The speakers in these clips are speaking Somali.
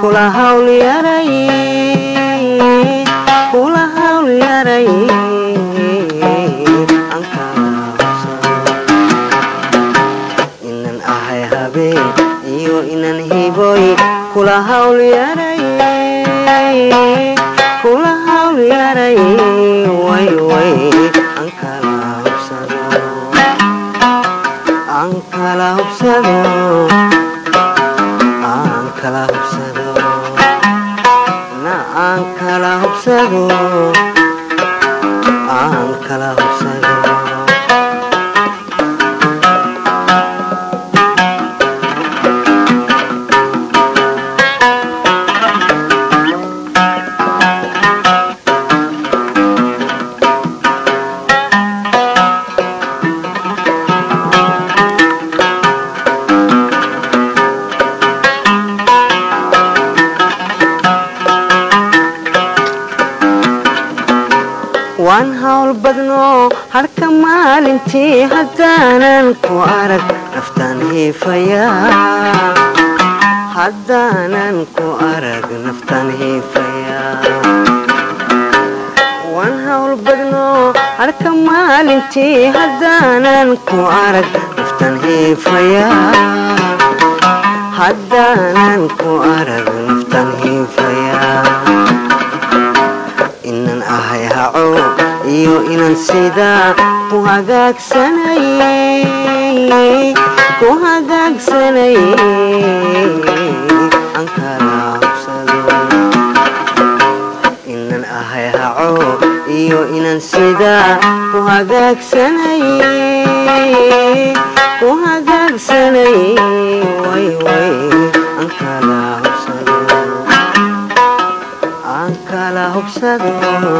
kula hawl yaray inan ahay habeen iyo inan hiboy kula hawl yaray way aan kala hubsado na aan kala hubsado waan hawl badno harka maalintii haddaanan ku arag naftaan hiifaya waan hawl badno harka maalintii haddaanan ku arag naftaan hiifaya inan ahay haco iyo inan sidaa ku hagaagsanay aan kala hubsado inan ahay haco iyo inan sidaa ku hagaagsanay way aan kala hubsado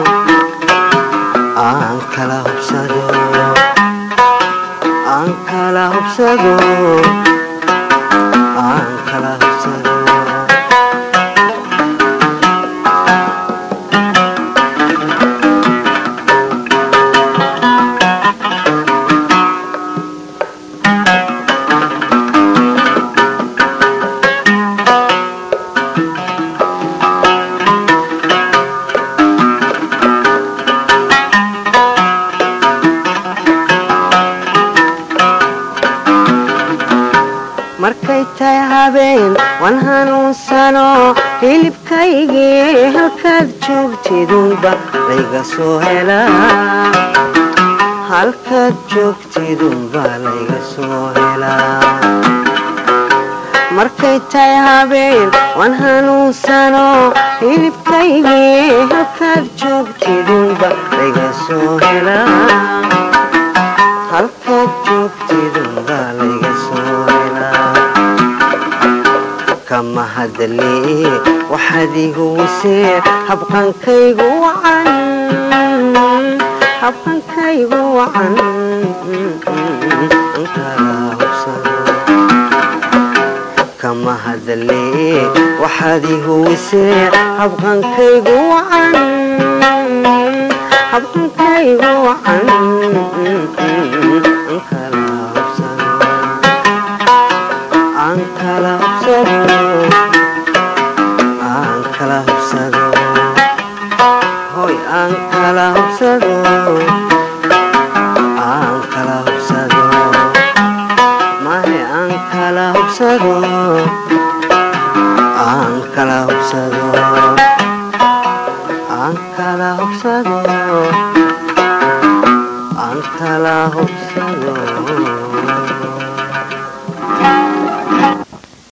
markay tahay habeen waan hanuunsano hilibkaygii halkaad joogtidunba layga soo helaa markay tahay habeen waan hanuunsano hilibkaygii halkaad joogtidunba layga soo helaa kama hadali waxaad igu wisee habqankaygu wacan kama hadali waxaad igu wisee habqankaygu wacan aan kala hubsado hoy aan kala hubsado mahe aan kala hubsado aan kala hubsado